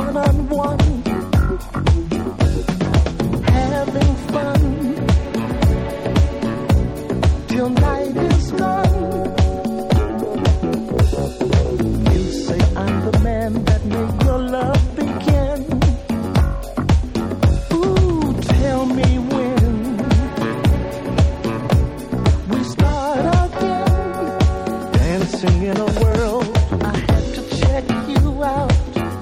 one-on-one, having fun till night is done. You say I'm the man that made your love begin. Ooh, tell me when we start again. Dancing in a world, I had to check you out.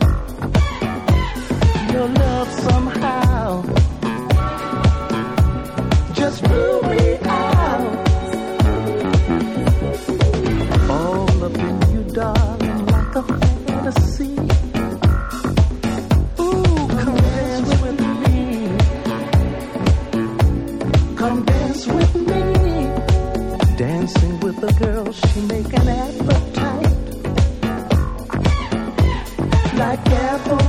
Your love somehow just blew me out. All up in you, darling, like a fantasy. Ooh, come dance with me. Come dance with me. Dancing with a girl, she make an appetite like apple